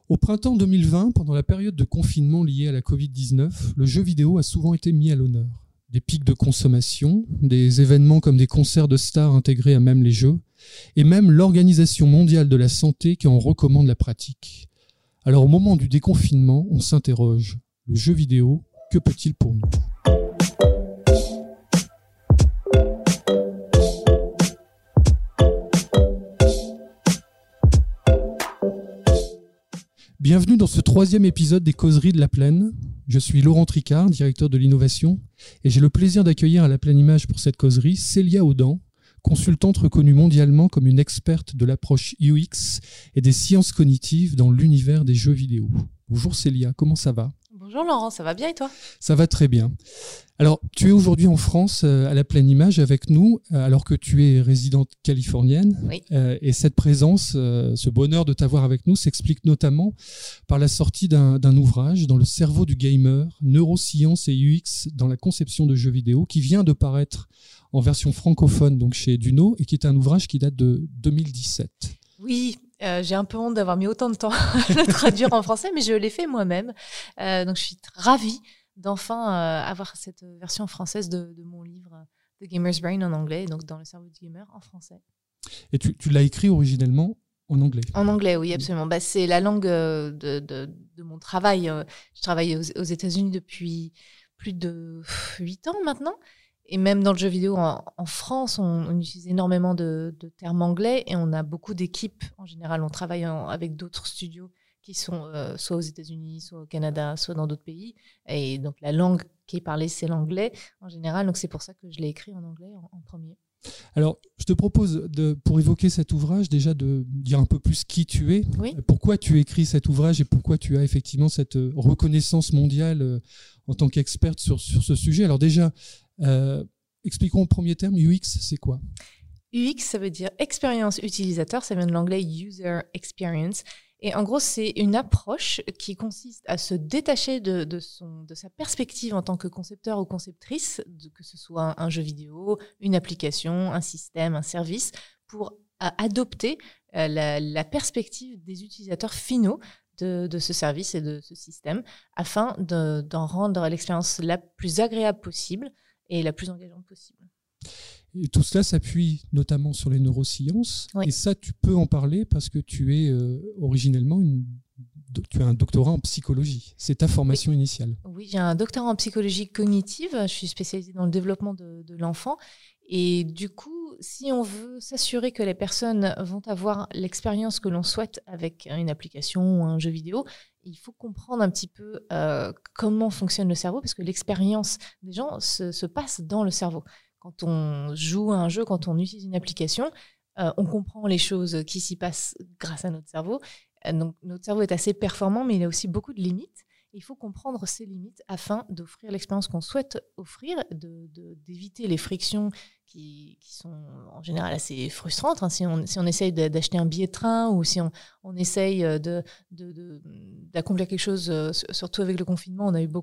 Au printemps 2020, pendant la période de confinement liée à la Covid-19, le jeu vidéo a souvent été mis à l'honneur. Des pics de consommation, des événements comme des concerts de stars intégrés à même les jeux, et même l'Organisation mondiale de la santé qui en recommande la pratique. Alors au moment du déconfinement, on s'interroge, le jeu vidéo, que peut-il pour nous ? Bienvenue dans ce 3e épisode des Causeries de la Plaine. Je suis Laurent Tricard, directeur de l'innovation, et j'ai le plaisir d'accueillir à la Plaine Image pour cette causerie Célia Audan, consultante reconnue mondialement comme une experte de l'approche UX et des sciences cognitives dans l'univers des jeux vidéo. Bonjour Célia, comment ça va ? Bonjour Laurent, ça va bien et toi ? Ça va très bien. Alors, tu es aujourd'hui en France à la Plaine Image avec nous, alors que tu es résidente californienne. Oui. Et cette présence, ce bonheur de t'avoir avec nous s'explique notamment par la sortie d'un ouvrage dans le cerveau du gamer, neurosciences et UX dans la conception de jeux vidéo, qui vient de paraître en version francophone donc chez Duno et qui est un ouvrage qui date de 2017. Oui. J'ai un peu honte d'avoir mis autant de temps à le traduire en français, mais je l'ai fait moi-même. Donc, je suis ravie d'enfin avoir cette version française de mon livre The Gamer's Brain en anglais, donc dans le cerveau du gamer en français. Et tu l'as écrit originellement en anglais ? En anglais, oui, absolument. C'est la langue de mon travail. Je travaille aux États-Unis depuis plus de 8 ans maintenant. Et même dans le jeu vidéo, en France, on utilise énormément de termes anglais et on a beaucoup d'équipes. En général, on travaille avec d'autres studios qui sont soit aux États-Unis, soit au Canada, soit dans d'autres pays. Et donc, la langue qui est parlée, c'est l'anglais en général. Donc, c'est pour ça que je l'ai écrit en anglais en premier. Alors, je te propose, pour évoquer cet ouvrage, déjà de dire un peu plus qui tu es, oui. Pourquoi tu écris cet ouvrage et pourquoi tu as effectivement cette reconnaissance mondiale en tant qu'experte sur ce sujet. Alors déjà, expliquons en premier terme, UX, c'est quoi ? UX, ça veut dire expérience utilisateur, ça vient de l'anglais User Experience. Et en gros, c'est une approche qui consiste à se détacher de sa perspective en tant que concepteur ou conceptrice, que ce soit un jeu vidéo, une application, un système, un service, pour adopter la perspective des utilisateurs finaux de ce service et de ce système, afin d'en rendre l'expérience la plus agréable possible et la plus engageante possible. Et tout cela s'appuie notamment sur les neurosciences. Oui. Et ça, tu peux en parler parce que tu es originellement tu as un doctorat en psychologie. C'est ta formation initiale. Oui, j'ai un doctorat en psychologie cognitive. Je suis spécialisée dans le développement de l'enfant. Et du coup, si on veut s'assurer que les personnes vont avoir l'expérience que l'on souhaite avec une application ou un jeu vidéo, il faut comprendre un petit peu comment fonctionne le cerveau, parce que l'expérience des gens se passe dans le cerveau. Quand on joue à un jeu, quand on utilise une application, on comprend les choses qui s'y passent grâce à notre cerveau. Donc, notre cerveau est assez performant, mais il a aussi beaucoup de limites. Il faut comprendre ces limites afin d'offrir l'expérience qu'on souhaite offrir, d'éviter les frictions qui sont en général assez frustrantes. Si on essaye d'acheter un billet de train ou si on essaye d'accomplir quelque chose, surtout avec le confinement, on a eu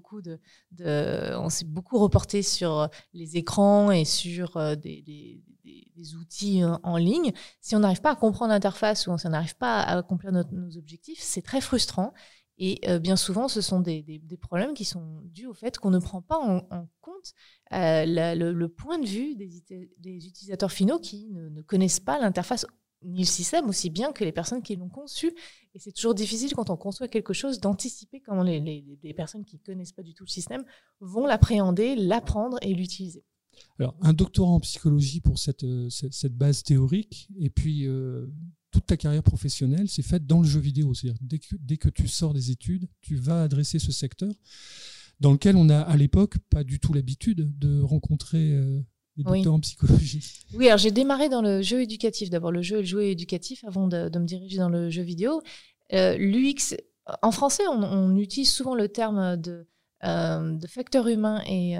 on s'est beaucoup reporté sur les écrans et sur des outils en ligne. Si on n'arrive pas à comprendre l'interface ou si on n'arrive pas à accomplir nos objectifs, c'est très frustrant. Et bien souvent, ce sont des problèmes qui sont dus au fait qu'on ne prend pas en compte le point de vue des utilisateurs finaux qui ne connaissent pas l'interface ni le système aussi bien que les personnes qui l'ont conçu. Et c'est toujours difficile quand on conçoit quelque chose d'anticiper comment les personnes qui ne connaissent pas du tout le système vont l'appréhender, l'apprendre et l'utiliser. Alors, un doctorat en psychologie pour cette base théorique et puis... toute ta carrière professionnelle s'est faite dans le jeu vidéo. C'est-à-dire dès que tu sors des études, tu vas adresser ce secteur dans lequel on n'a à l'époque pas du tout l'habitude de rencontrer des docteurs en psychologie. Oui, alors j'ai démarré dans le jeu éducatif. D'abord le jeu et le jouet éducatif avant de me diriger dans le jeu vidéo. L'UX, en français, on utilise souvent le terme de facteur humain et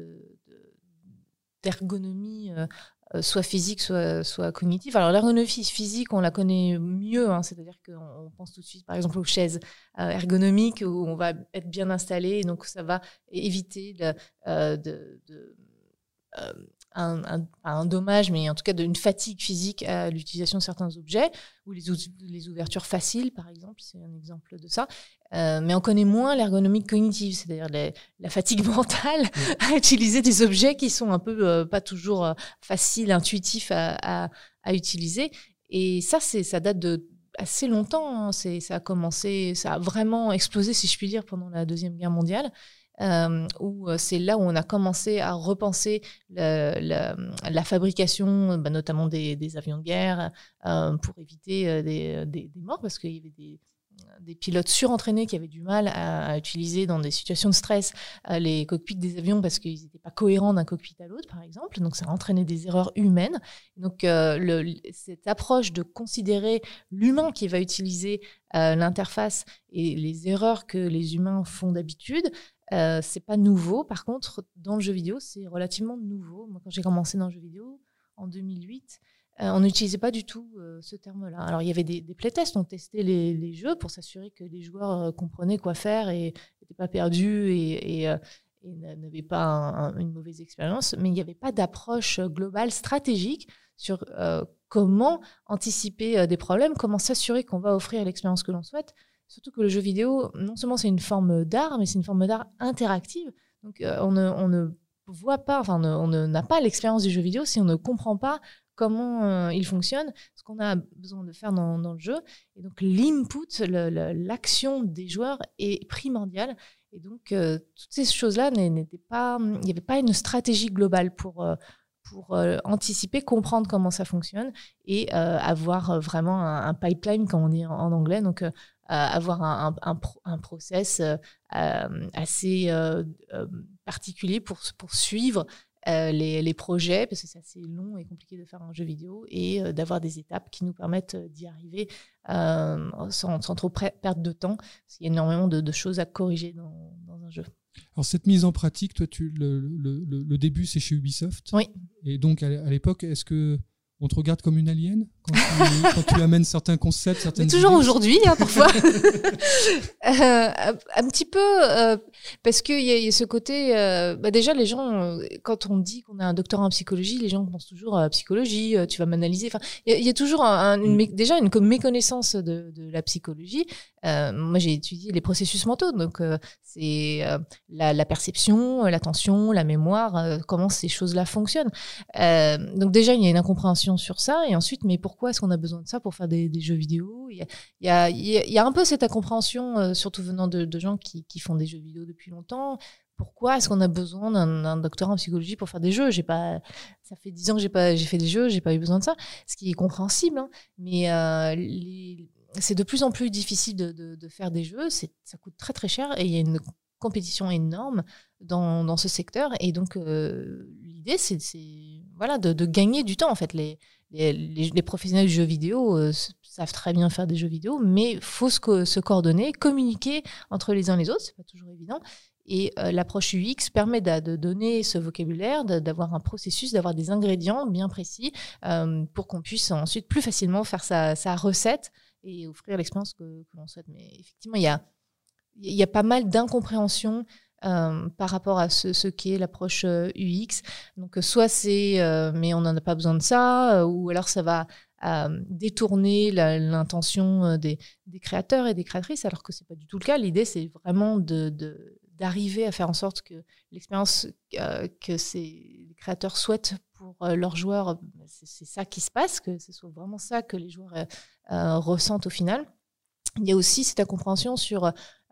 d'ergonomie soit physique, soit cognitive. Alors, l'ergonomie physique, on la connaît mieux, c'est-à-dire qu'on pense tout de suite, par exemple, aux chaises ergonomiques où on va être bien installé, donc ça va éviter un dommage, mais en tout cas une fatigue physique à l'utilisation de certains objets, ou les ouvertures faciles, par exemple, c'est un exemple de ça. Mais on connaît moins l'ergonomie cognitive, c'est-à-dire la fatigue mentale à utiliser des objets qui sont un peu pas toujours faciles, intuitifs à utiliser. Et ça date de assez longtemps. Hein. Ça a vraiment explosé, si je puis dire, pendant la Deuxième Guerre mondiale. Où c'est là où on a commencé à repenser la fabrication, notamment des avions de guerre, pour éviter des morts, parce qu'il y avait des pilotes surentraînés qui avaient du mal à utiliser dans des situations de stress les cockpits des avions parce qu'ils n'étaient pas cohérents d'un cockpit à l'autre, par exemple. Donc, ça entraînait des erreurs humaines. Donc, cette approche de considérer l'humain qui va utiliser l'interface et les erreurs que les humains font d'habitude, c'est pas nouveau. Par contre, dans le jeu vidéo, c'est relativement nouveau. Moi, quand j'ai commencé dans le jeu vidéo en 2008, on n'utilisait pas du tout ce terme-là. Alors, il y avait des playtests, on testait les jeux pour s'assurer que les joueurs comprenaient quoi faire et n'étaient pas perdus et n'avaient pas une mauvaise expérience. Mais il n'y avait pas d'approche globale, stratégique sur comment anticiper des problèmes, comment s'assurer qu'on va offrir l'expérience que l'on souhaite. Surtout que le jeu vidéo, non seulement c'est une forme d'art, mais c'est une forme d'art interactive. Donc, on ne voit pas, enfin, on n'a pas l'expérience du jeu vidéo si on ne comprend pas comment il fonctionne, ce qu'on a besoin de faire dans le jeu. Et donc, l'input, l'action des joueurs est primordiale. Et donc, toutes ces choses-là n'étaient pas... Il n'y avait pas une stratégie globale pour anticiper, comprendre comment ça fonctionne et avoir vraiment un pipeline, comme on dit en anglais. Donc, avoir un process assez particulier pour suivre les projets, parce que c'est assez long et compliqué de faire un jeu vidéo, et d'avoir des étapes qui nous permettent d'y arriver sans trop perdre de temps, parce qu'il y a énormément de choses à corriger dans un jeu. Alors cette mise en pratique, toi, le début, c'est chez Ubisoft. Oui. Et donc, à l'époque, est-ce que on te regarde comme une alien quand tu amènes certains concepts, certaines toujours idées. Aujourd'hui, hein, parfois. Un petit peu, parce qu'il y a ce côté... déjà, les gens, quand on dit qu'on a un doctorat en psychologie, les gens pensent toujours à psychologie, tu vas m'analyser. Enfin, il y a toujours déjà une méconnaissance de la psychologie. Moi, j'ai étudié les processus mentaux, donc c'est la perception, l'attention, la mémoire, comment ces choses-là fonctionnent. Donc déjà, il y a une incompréhension sur ça, et ensuite, mais pourquoi est-ce qu'on a besoin de ça pour faire des jeux vidéo? Il y a un peu cette incompréhension, surtout venant de gens qui font des jeux vidéo depuis longtemps. Pourquoi est-ce qu'on a besoin d'un doctorat en psychologie pour faire des jeux? Ça fait 10 ans que j'ai fait des jeux, j'ai pas eu besoin de ça, ce qui est compréhensible, hein, mais c'est de plus en plus difficile de faire des jeux, ça coûte très très cher, et il y a une compétition énorme dans ce secteur, et donc l'idée c'est voilà, de gagner du temps en fait. Les professionnels du jeu vidéo savent très bien faire des jeux vidéo, mais il faut se coordonner, communiquer entre les uns et les autres, c'est pas toujours évident. Et l'approche UX permet de donner ce vocabulaire, d'avoir un processus, d'avoir des ingrédients bien précis pour qu'on puisse ensuite plus facilement faire sa recette et offrir l'expérience que l'on souhaite. Mais effectivement, il y a pas mal d'incompréhension par rapport à ce qu'est l'approche UX. Donc, soit c'est mais on n'en a pas besoin de ça, ou alors ça va détourner l'intention des créateurs et des créatrices, alors que c'est pas du tout le cas. L'idée, c'est vraiment d'arriver à faire en sorte que l'expérience que les créateurs souhaitent pour leurs joueurs, c'est ça qui se passe, que ce soit vraiment ça que les joueurs ressentent au final. Il y a aussi cette incompréhension sur,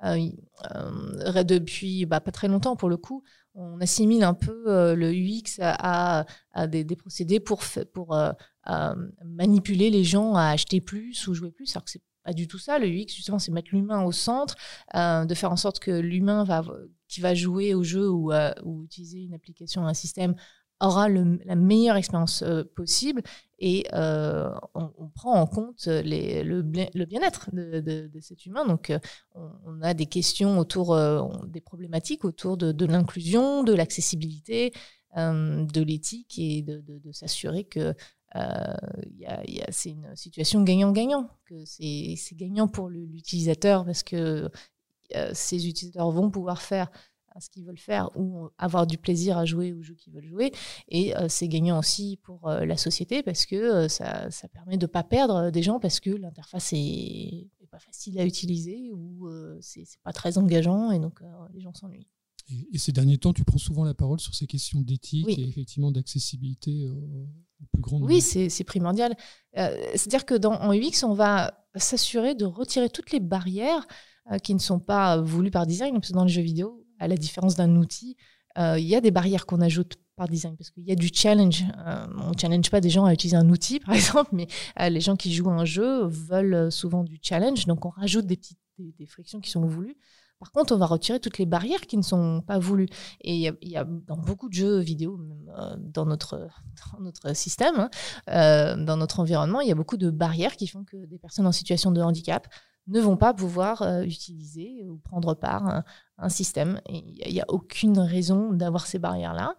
depuis pas très longtemps pour le coup, on assimile un peu le UX à des procédés pour manipuler les gens à acheter plus ou jouer plus, alors que c'est pas du tout ça. Le UX, justement, c'est mettre l'humain au centre, de faire en sorte que l'humain qui va jouer au jeu ou utiliser une application, un système, aura la meilleure expérience possible, et on prend en compte le bien-être de cet humain. Donc, on a des questions autour des problématiques autour de l'inclusion, de l'accessibilité, de l'éthique, et de s'assurer que c'est une situation gagnant-gagnant, que c'est gagnant pour l'utilisateur, parce que ces utilisateurs vont pouvoir faire ce qu'ils veulent faire ou avoir du plaisir à jouer aux jeux qu'ils veulent jouer. Et c'est gagnant aussi pour la société parce que ça permet de ne pas perdre des gens parce que l'interface est pas facile à utiliser ou c'est pas très engageant et donc les gens s'ennuient. Et ces derniers temps, tu prends souvent la parole sur ces questions d'éthique et effectivement d'accessibilité au plus grand nombre. Oui, c'est primordial. C'est-à-dire que en UX, on va s'assurer de retirer toutes les barrières qui ne sont pas voulues par design. Parce que dans les jeux vidéo, à la différence d'un outil, il y a des barrières qu'on ajoute par design parce qu'il y a du challenge. On ne challenge pas des gens à utiliser un outil, par exemple, mais les gens qui jouent à un jeu veulent souvent du challenge. Donc, on rajoute des frictions qui sont voulues. Par contre, on va retirer toutes les barrières qui ne sont pas voulues. Et il y a dans beaucoup de jeux vidéo, même dans notre système, dans notre environnement, il y a beaucoup de barrières qui font que des personnes en situation de handicap ne vont pas pouvoir utiliser ou prendre part à un système. Et il n'y a aucune raison d'avoir ces barrières-là.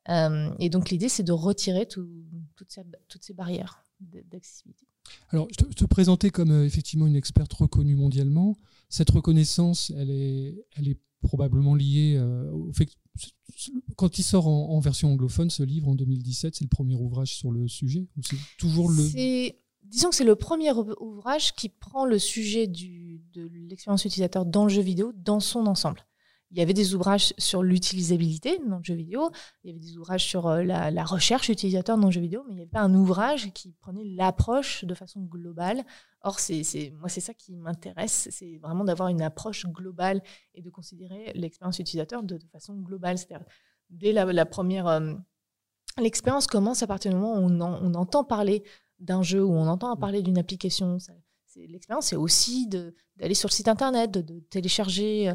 Et donc, l'idée, c'est de retirer toutes ces barrières d'accessibilité. Alors, je te présentais comme effectivement une experte reconnue mondialement. Cette reconnaissance, elle est probablement liée au fait que quand il sort en version anglophone, ce livre en 2017, c'est le premier ouvrage sur le sujet ou c'est toujours Disons que c'est le premier ouvrage qui prend le sujet de l'expérience utilisateur dans le jeu vidéo dans son ensemble. Il y avait des ouvrages sur l'utilisabilité dans le jeu vidéo, il y avait des ouvrages sur la recherche utilisateur dans le jeu vidéo, mais il n'y avait pas un ouvrage qui prenait l'approche de façon globale. Or, moi, c'est ça qui m'intéresse, c'est vraiment d'avoir une approche globale et de considérer l'expérience utilisateur de façon globale. C'est-à-dire, dès la première... l'expérience commence à partir du moment où on entend parler d'un jeu, où on entend parler d'une application. L'expérience, c'est aussi d'aller sur le site internet, de télécharger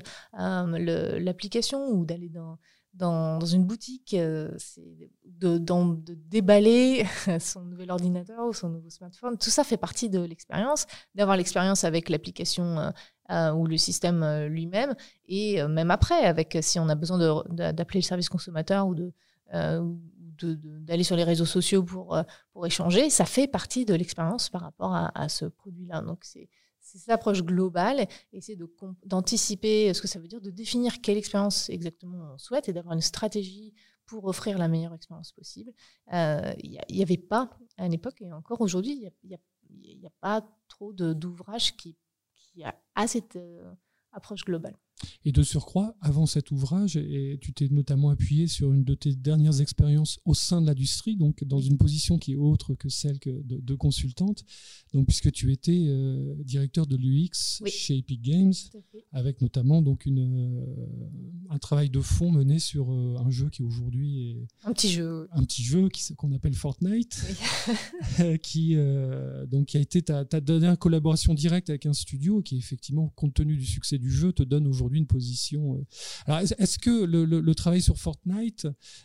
l'application ou d'aller dans une boutique, de déballer son nouvel ordinateur ou son nouveau smartphone. Tout ça fait partie de l'expérience, d'avoir l'expérience avec l'application ou le système lui-même et même après, si on a besoin d'appeler le service consommateur ou d'aller sur les réseaux sociaux pour échanger, ça fait partie de l'expérience par rapport à ce produit-là. Donc, c'est cette approche globale, et c'est d'anticiper ce que ça veut dire, de définir quelle expérience exactement on souhaite et d'avoir une stratégie pour offrir la meilleure expérience possible. Il n'y avait pas, à l'époque, et encore aujourd'hui, il n'y a pas trop d'ouvrages qui a cette approche globale. Et de surcroît, avant cet ouvrage, et tu t'es notamment appuyé sur une de tes dernières expériences au sein de l'industrie, donc dans une position qui est autre que celle de consultante, donc puisque tu étais directeur de l'UX chez Epic Games, avec notamment donc un travail de fond mené sur un jeu qui aujourd'hui est un petit jeu qu'on appelle Fortnite, qui a été ta dernière collaboration directe avec un studio qui, effectivement, compte tenu du succès du jeu, te donne aujourd'hui une position. Alors, est-ce que le travail sur Fortnite,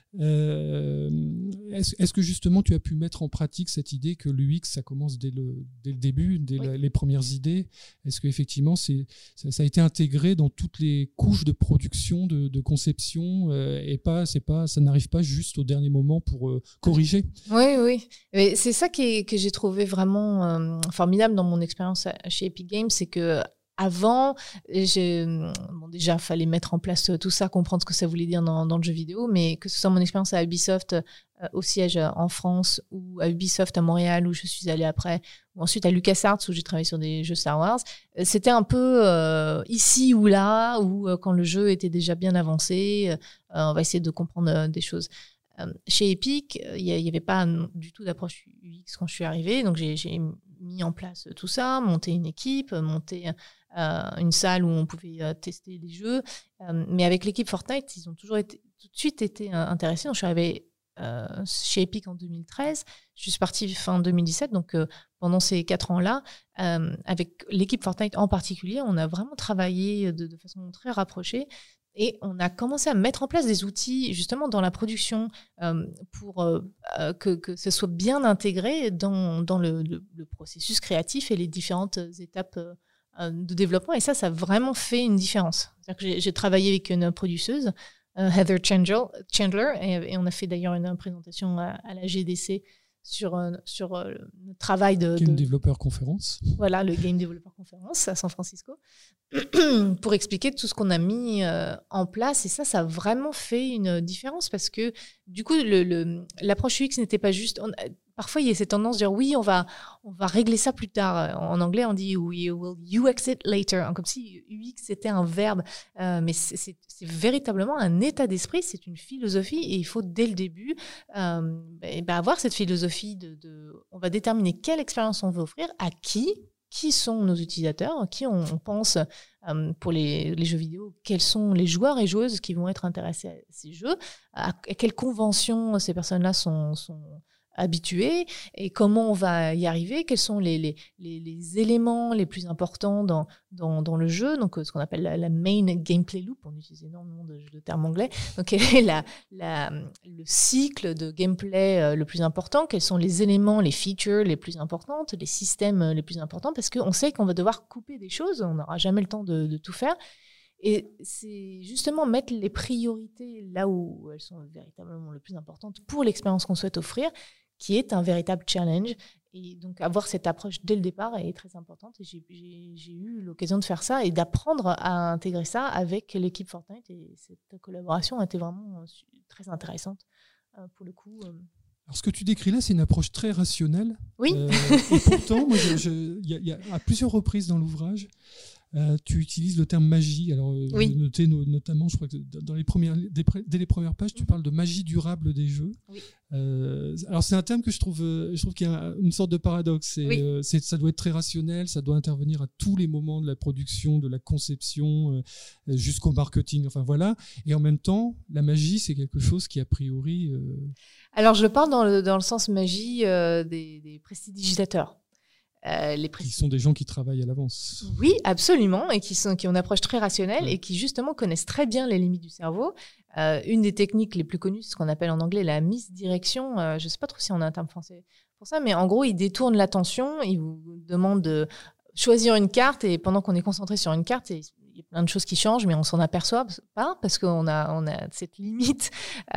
est-ce que justement tu as pu mettre en pratique cette idée que l'UX, ça commence dès le début, les premières idées? Est-ce qu'effectivement ça a été intégré dans toutes les couches de production, de conception, et ça n'arrive pas juste au dernier moment pour corriger? Oui. Mais c'est ça que j'ai trouvé vraiment formidable dans mon expérience chez Epic Games, c'est que avant, déjà, il fallait mettre en place tout ça, comprendre ce que ça voulait dire dans le jeu vidéo, mais que ce soit mon expérience à Ubisoft au siège en France ou à Ubisoft à Montréal où je suis allée après, ou ensuite à LucasArts où j'ai travaillé sur des jeux Star Wars, c'était un peu ici ou là, où quand le jeu était déjà bien avancé, on va essayer de comprendre des choses. Chez Epic, il n'y avait pas du tout d'approche UX quand je suis arrivée, donc j'ai mis en place tout ça, monté une équipe, monté une salle où on pouvait tester les jeux. Mais avec l'équipe Fortnite, ils ont tout de suite été intéressés. Donc, je suis arrivée chez Epic en 2013. Je suis partie fin 2017. Donc, pendant ces 4 ans-là, avec l'équipe Fortnite en particulier, on a vraiment travaillé de façon très rapprochée. Et on a commencé à mettre en place des outils justement dans la production pour que ce soit bien intégré dans le processus créatif et les différentes étapes de développement. Et ça a vraiment fait une différence. C'est-à-dire que j'ai travaillé avec une produceuse, Heather Chandler, et on a fait d'ailleurs une présentation à la GDC notre travail de Game Developer Conference. Voilà, le Game Developer Conference à San Francisco, pour expliquer tout ce qu'on a mis en place. Et ça a vraiment fait une différence parce que, du coup, l'approche UX n'était pas juste... Parfois, il y a cette tendance de dire oui, on va régler ça plus tard. En anglais, on dit we will UX it later, comme si UX c'était un verbe. Mais c'est véritablement un état d'esprit, c'est une philosophie et il faut dès le début avoir cette philosophie on va déterminer quelle expérience on veut offrir, à qui sont nos utilisateurs, à qui on pense pour les jeux vidéo, quels sont les joueurs et joueuses qui vont être intéressés à ces jeux, à quelles conventions ces personnes-là sont habitués et comment on va y arriver, quels sont les éléments les plus importants dans le jeu, donc ce qu'on appelle la main gameplay loop, on utilise énormément de termes anglais, donc quel est le cycle de gameplay le plus important, quels sont les éléments, les features les plus importantes, les systèmes les plus importants, parce qu'on sait qu'on va devoir couper des choses, on n'aura jamais le temps de tout faire. Et c'est justement mettre les priorités là où elles sont véritablement les plus importantes pour l'expérience qu'on souhaite offrir, qui est un véritable challenge. Et donc, avoir cette approche dès le départ est très importante. Et j'ai eu l'occasion de faire ça et d'apprendre à intégrer ça avec l'équipe Fortnite. Et cette collaboration a été vraiment très intéressante pour le coup. Alors, ce que tu décris là, c'est une approche très rationnelle. Oui. Et pourtant, moi, y a à plusieurs reprises dans l'ouvrage, tu utilises le terme magie. Alors, oui. J'ai noté notamment, je crois que dès les premières pages, tu parles de magie durable des jeux. Oui. Alors, c'est un terme que je trouve qu'il y a une sorte de paradoxe. Ça doit être très rationnel, ça doit intervenir à tous les moments de la production, de la conception, jusqu'au marketing. Enfin, voilà. Et en même temps, la magie, c'est quelque chose qui, a priori... Alors, je parle dans le sens magie des prestidigitateurs. Qui sont des gens qui travaillent à l'avance. Oui, absolument, et qui ont une approche très rationnelle et qui justement connaissent très bien les limites du cerveau. Une des techniques les plus connues, c'est ce qu'on appelle en anglais la misdirection. Je ne sais pas trop si on a un terme français pour ça, mais en gros, ils détournent l'attention, ils vous demandent de choisir une carte et pendant qu'on est concentré sur une carte, il y a plein de choses qui changent, mais on s'en aperçoit pas parce qu'on a cette limite.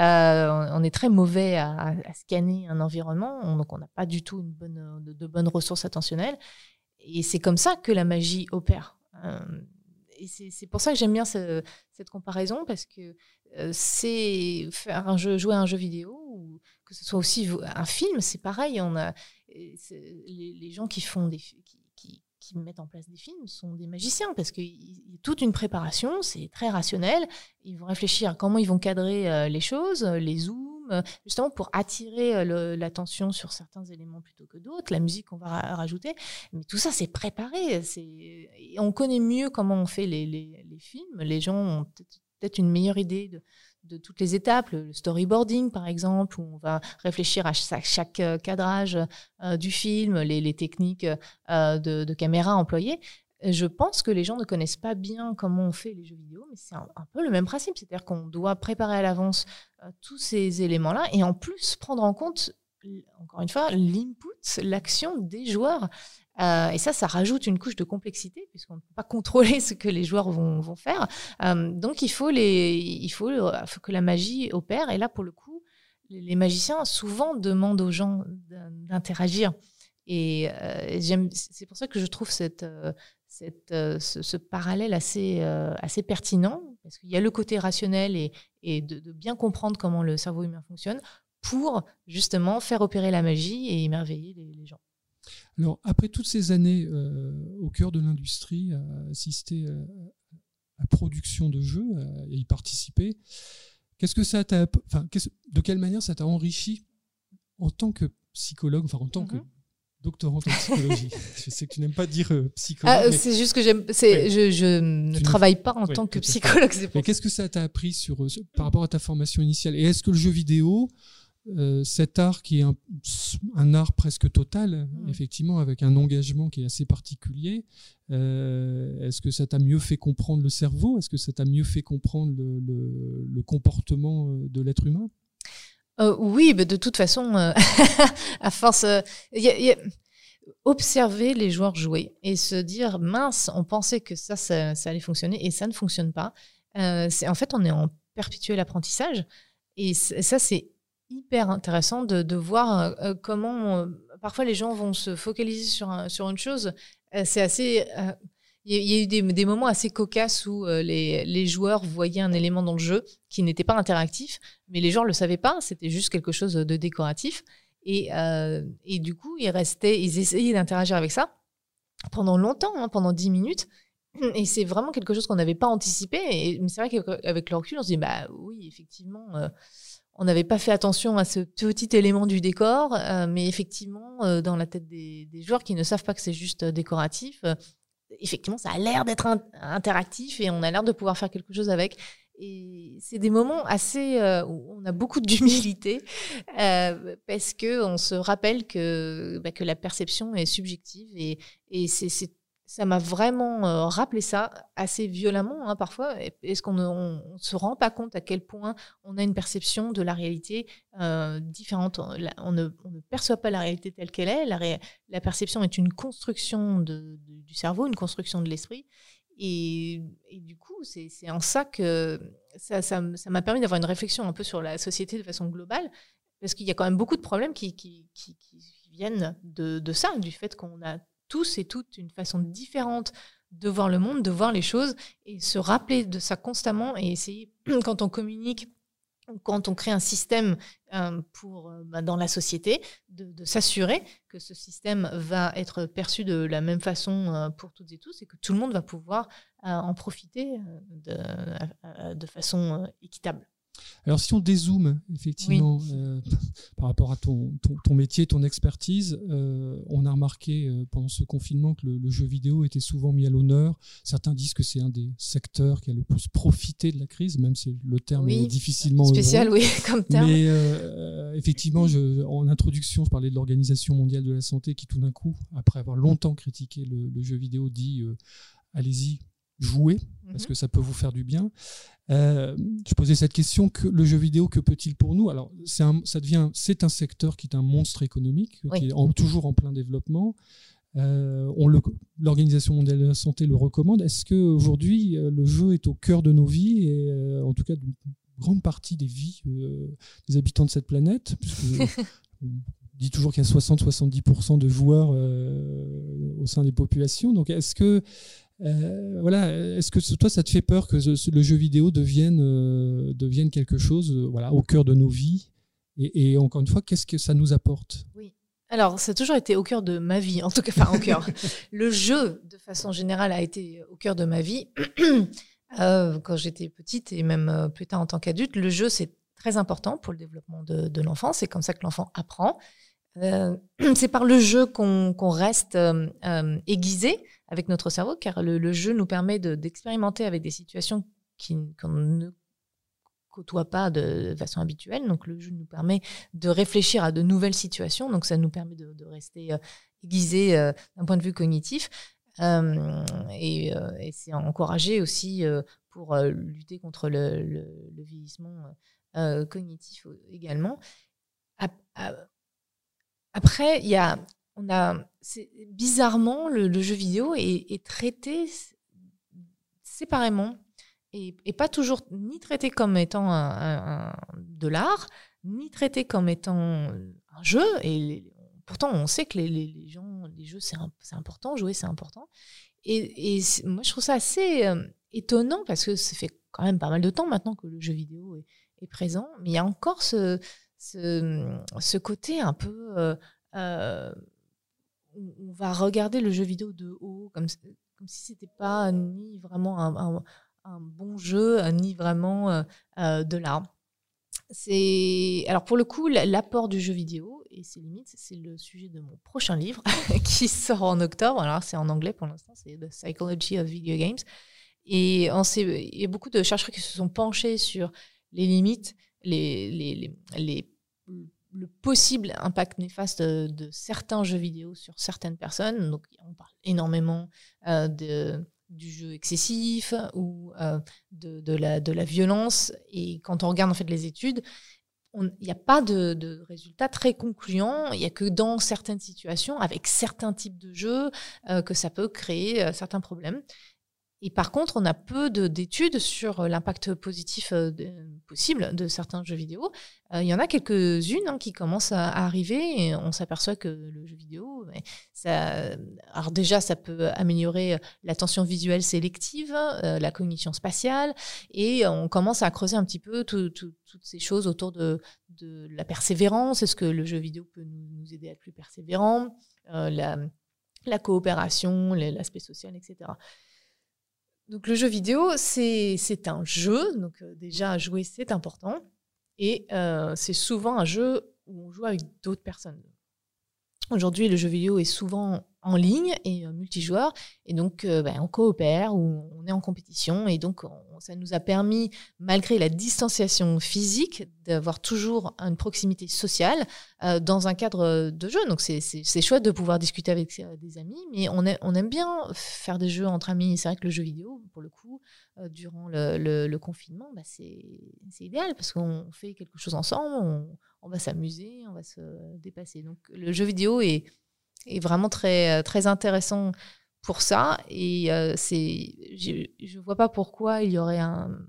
On est très mauvais à scanner un environnement, donc on n'a pas du tout de bonnes ressources attentionnelles. Et c'est comme ça que la magie opère. Et c'est pour ça que j'aime bien cette comparaison, parce que c'est faire jouer à un jeu vidéo, ou que ce soit aussi un film, c'est pareil. Les gens qui font qui mettent en place des films sont des magiciens, parce qu'il y a toute une préparation, c'est très rationnel. Ils vont réfléchir à comment ils vont cadrer les choses, les zooms, justement pour attirer l'attention sur certains éléments plutôt que d'autres, la musique qu'on va rajouter. Mais tout ça, c'est préparé. On connaît mieux comment on fait les films. Les gens ont peut-être une meilleure idée de toutes les étapes, le storyboarding par exemple, où on va réfléchir à chaque cadrage du film, les techniques de caméra employées. Je pense que les gens ne connaissent pas bien comment on fait les jeux vidéo, mais c'est un peu le même principe, c'est-à-dire qu'on doit préparer à l'avance tous ces éléments-là et en plus prendre en compte, encore une fois, l'input, l'action des joueurs. Et ça rajoute une couche de complexité puisqu'on ne peut pas contrôler ce que les joueurs vont faire. Donc, il faut que la magie opère. Et là, pour le coup, les magiciens souvent demandent aux gens d'interagir. Et c'est pour ça que je trouve ce parallèle assez pertinent, parce qu'il y a le côté rationnel et de bien comprendre comment le cerveau humain fonctionne pour justement faire opérer la magie et émerveiller les gens. Alors, après toutes ces années au cœur de l'industrie, à assister à la production de jeux, à y participer, de quelle manière ça t'a enrichi en tant que psychologue, enfin en tant que doctorante en psychologie? Je sais que tu n'aimes pas dire psychologue. C'est juste que je ne travaille pas en tant que psychologue. Mais qu'est-ce que ça t'a appris par rapport à ta formation initiale? Et est-ce que le jeu vidéo, cet art qui est un art presque total, effectivement, avec un engagement qui est assez particulier, est-ce que ça t'a mieux fait comprendre le cerveau? Est-ce que ça t'a mieux fait comprendre le comportement de l'être humain? Oui, mais de toute façon, à force, observer les joueurs jouer et se dire mince, on pensait que ça allait fonctionner et ça ne fonctionne pas. En fait, on est en perpétuel apprentissage et ça, c'est hyper intéressant de voir comment parfois les gens vont se focaliser sur une chose. C'est assez... Il y a eu des moments assez cocasses où les joueurs voyaient un élément dans le jeu qui n'était pas interactif, mais les joueurs ne le savaient pas, c'était juste quelque chose de décoratif. Et du coup, ils essayaient d'interagir avec ça pendant longtemps, pendant 10 minutes. Et c'est vraiment quelque chose qu'on n'avait pas anticipé. Mais c'est vrai qu'avec le recul, on se dit, bah oui, effectivement, on n'avait pas fait attention à ce petit élément du décor, mais effectivement, dans la tête des joueurs qui ne savent pas que c'est juste décoratif, effectivement, ça a l'air d'être interactif et on a l'air de pouvoir faire quelque chose avec. Et c'est des moments assez où on a beaucoup d'humilité parce qu'on se rappelle que la perception est subjective et ça m'a vraiment rappelé ça assez violemment parfois. Est-ce qu'on ne se rend pas compte à quel point on a une perception de la réalité différente. On ne perçoit pas la réalité telle qu'elle est. La perception est une construction du cerveau, une construction de l'esprit. Et du coup, c'est en ça que ça m'a permis d'avoir une réflexion un peu sur la société de façon globale, parce qu'il y a quand même beaucoup de problèmes qui viennent de ça, du fait qu'on a tous et toutes une façon différente de voir le monde, de voir les choses, et se rappeler de ça constamment et essayer, quand on communique, quand on crée un système dans la société, de s'assurer que ce système va être perçu de la même façon pour toutes et tous et que tout le monde va pouvoir en profiter de façon équitable. Alors, si on dézoome, effectivement, par rapport à ton métier, ton expertise, on a remarqué pendant ce confinement que le jeu vidéo était souvent mis à l'honneur. Certains disent que c'est un des secteurs qui a le plus profité de la crise, même si le terme est difficilement spécial, heureux. Comme terme. Mais effectivement, en introduction, je parlais de l'Organisation mondiale de la santé qui, tout d'un coup, après avoir longtemps critiqué le jeu vidéo, dit allez-y, jouez, parce que ça peut vous faire du bien. Je posais cette question, que le jeu vidéo, que peut-il pour nous? Alors, c'est un secteur qui est un monstre économique, qui est toujours en plein développement. L'Organisation mondiale de la santé le recommande. Est-ce qu'aujourd'hui, le jeu est au cœur de nos vies, et en tout cas d'une grande partie des vies des habitants de cette planète, puisque on dit toujours qu'il y a 60-70% de joueurs au sein des populations. Donc, est-ce que toi, ça te fait peur que le jeu vidéo devienne quelque chose au cœur de nos vies, et encore une fois, qu'est-ce que ça nous apporte? Oui. Alors, ça a toujours été au cœur de ma vie, en tout cas, enfin, au cœur. Le jeu, de façon générale, a été au cœur de ma vie. Quand j'étais petite et même plus tard en tant qu'adulte, le jeu, c'est très important pour le développement de l'enfant. C'est comme ça que l'enfant apprend. C'est par le jeu qu'on reste aiguisé avec notre cerveau, car le jeu nous permet d'expérimenter avec des situations qu'on ne côtoie pas de façon habituelle. Donc le jeu nous permet de réfléchir à de nouvelles situations, donc ça nous permet de rester aiguisé d'un point de vue cognitif. Et c'est encouragé aussi pour lutter contre le vieillissement cognitif également. Après, bizarrement, le jeu vidéo est traité séparément et pas toujours ni traité comme étant de l'art, ni traité comme étant un jeu. Et pourtant, on sait que les jeux, c'est important, jouer, c'est important. Et moi, je trouve ça assez étonnant parce que ça fait quand même pas mal de temps maintenant que le jeu vidéo est présent, mais il y a encore ce côté un peu on va regarder le jeu vidéo de haut comme si c'était pas ni vraiment un bon jeu ni vraiment de l'art. Alors pour le coup, l'apport du jeu vidéo et ses limites, c'est le sujet de mon prochain livre qui sort en octobre. Alors c'est en anglais pour l'instant, c'est The Psychology of Video Games. Et il y a beaucoup de chercheurs qui se sont penchés sur les limites, le possible impact néfaste de certains jeux vidéo sur certaines personnes. Donc, on parle énormément du jeu excessif ou de la violence. Et quand on regarde en fait les études, il n'y a pas de résultats très concluants. Il n'y a que dans certaines situations, avec certains types de jeux, que ça peut créer certains problèmes. Et par contre, on a peu d'études sur l'impact positif possible de certains jeux vidéo. Il y en a quelques-unes qui commencent à arriver et on s'aperçoit que le jeu vidéo, alors déjà, ça peut améliorer l'attention visuelle sélective, la cognition spatiale, et on commence à creuser un petit peu toutes ces choses autour de la persévérance. Est-ce que le jeu vidéo peut nous aider à être plus persévérants, la coopération, l'aspect social, etc. Donc le jeu vidéo, c'est un jeu, donc déjà jouer c'est important, et c'est souvent un jeu où on joue avec d'autres personnes. Aujourd'hui, le jeu vidéo est souvent en ligne et multijoueur, et donc on coopère ou on est en compétition, et donc ça nous a permis, malgré la distanciation physique, d'avoir toujours une proximité sociale dans un cadre de jeu. Donc c'est chouette de pouvoir discuter avec des amis, mais on aime bien faire des jeux entre amis. C'est vrai que le jeu vidéo, pour le coup, durant le confinement, c'est idéal parce qu'on fait quelque chose ensemble, on va s'amuser, on va se dépasser. Donc le jeu vidéo est vraiment très, très intéressant pour ça. Et je ne vois pas pourquoi il y aurait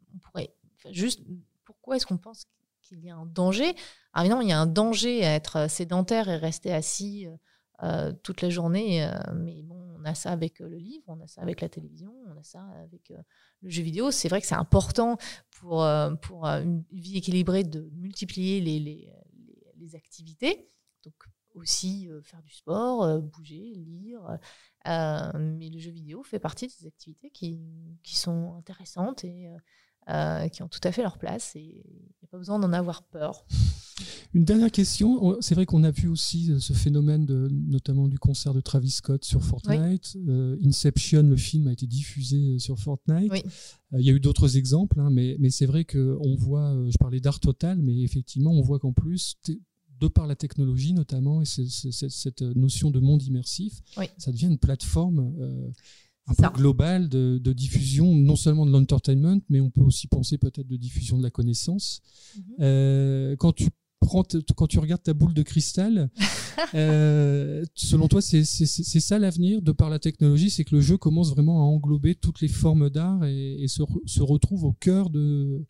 pourquoi est-ce qu'on pense qu'il y a un danger? Alors évidemment, il y a un danger à être sédentaire et rester assis toute la journée. Mais bon, on a ça avec le livre, on a ça avec la télévision, on a ça avec le jeu vidéo. C'est vrai que c'est important pour une vie équilibrée de multiplier les activités. Donc, aussi faire du sport, bouger, lire. Mais le jeu vidéo fait partie de ces activités qui sont intéressantes et qui ont tout à fait leur place. Et il n'y a pas besoin d'en avoir peur. Une dernière question. C'est vrai qu'on a vu aussi ce phénomène, notamment du concert de Travis Scott sur Fortnite. Oui. Inception, le film, a été diffusé sur Fortnite. Oui. Il y a eu d'autres exemples, mais c'est vrai qu'on voit, je parlais d'art total, mais effectivement, on voit qu'en plus, de par la technologie notamment, et cette notion de monde immersif, oui. Ça devient une plateforme un peu globale de diffusion, non seulement de l'entertainment, mais on peut aussi penser peut-être de diffusion de la connaissance. Mm-hmm. Quand tu regardes ta boule de cristal, selon toi, c'est ça l'avenir de par la technologie, c'est que le jeu commence vraiment à englober toutes les formes d'art et se retrouve au cœur de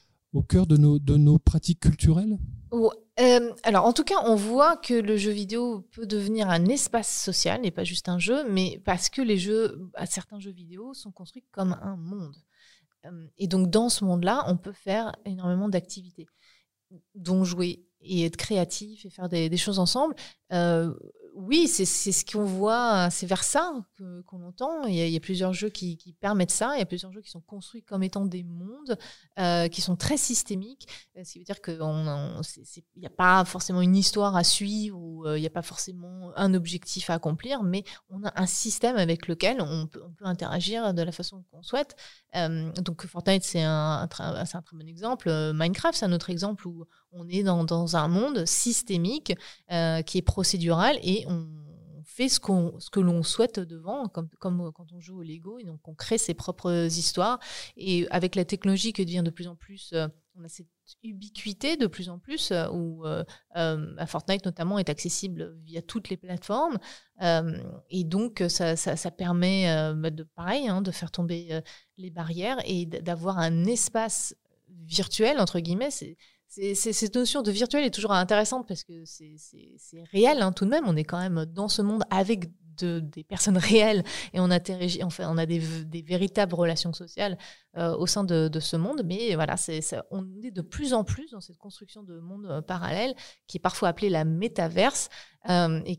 nos pratiques culturelles. Alors, en tout cas, on voit que le jeu vidéo peut devenir un espace social et pas juste un jeu, mais parce que certains jeux vidéo sont construits comme un monde. Et donc, dans ce monde-là, on peut faire énormément d'activités, dont jouer et être créatif et faire des choses ensemble. Oui, c'est ce qu'on voit, c'est vers ça qu'on entend. Il y a plusieurs jeux qui permettent ça. Il y a plusieurs jeux qui sont construits comme étant des mondes qui sont très systémiques. Ce qui veut dire qu'il n'y a pas forcément une histoire à suivre ou il n'y a pas forcément un objectif à accomplir, mais on a un système avec lequel on peut interagir de la façon qu'on souhaite. Donc Fortnite, c'est un très bon exemple. Minecraft, c'est un autre exemple où on est dans un monde systémique qui est procédural et on fait ce que l'on souhaite devant, comme quand on joue au Lego, et donc on crée ses propres histoires. Et avec la technologie qui devient de plus en plus, on a cette ubiquité de plus en plus, où Fortnite notamment est accessible via toutes les plateformes. Et donc ça permet de faire tomber les barrières et d'avoir un espace virtuel, entre guillemets. Cette notion de virtuel est toujours intéressante parce que c'est réel, tout de même. On est quand même dans ce monde avec des personnes réelles et on interagit, on a des véritables relations sociales au sein de ce monde. Mais voilà, on est de plus en plus dans cette construction de monde parallèle qui est parfois appelée la métaverse et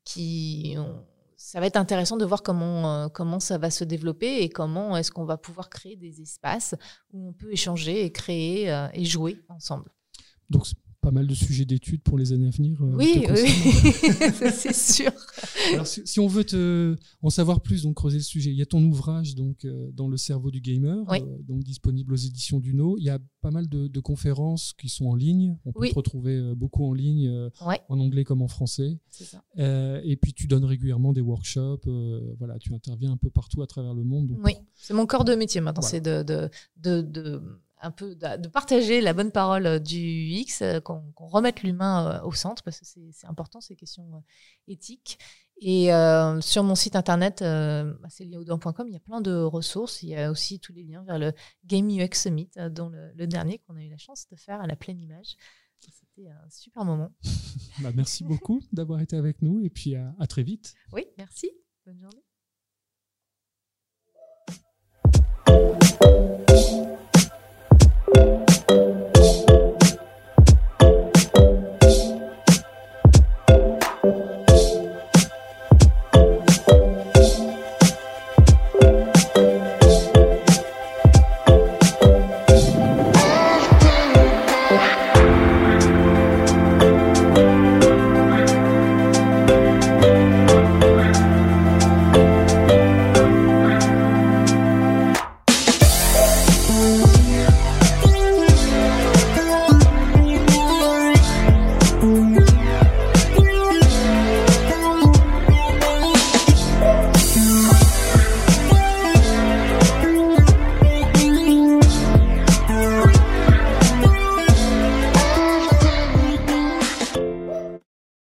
ça va être intéressant de voir comment ça va se développer et comment est-ce qu'on va pouvoir créer des espaces où on peut échanger et créer et jouer ensemble. Donc, pas mal de sujets d'études pour les années à venir. Oui, c'est sûr. Alors, si on veut en savoir plus, donc creuser le sujet, il y a ton ouvrage donc dans le cerveau du gamer, oui. Donc disponible aux éditions Duno. Il y a pas mal de conférences qui sont en ligne. On peut te retrouver beaucoup en ligne, en anglais comme en français. C'est ça. Et puis tu donnes régulièrement des workshops. Tu interviens un peu partout à travers le monde. Donc, oui, c'est mon corps de métier maintenant. Voilà. C'est un peu de partager la bonne parole du UX, qu'on remette l'humain au centre, parce que c'est important, ces questions éthiques. Et sur mon site internet, c'est liaudin.com, il y a plein de ressources. Il y a aussi tous les liens vers le Game UX Summit, dont le dernier qu'on a eu la chance de faire à la pleine image. C'était un super moment. Merci beaucoup d'avoir été avec nous et puis à très vite. Oui, merci. Bonne journée.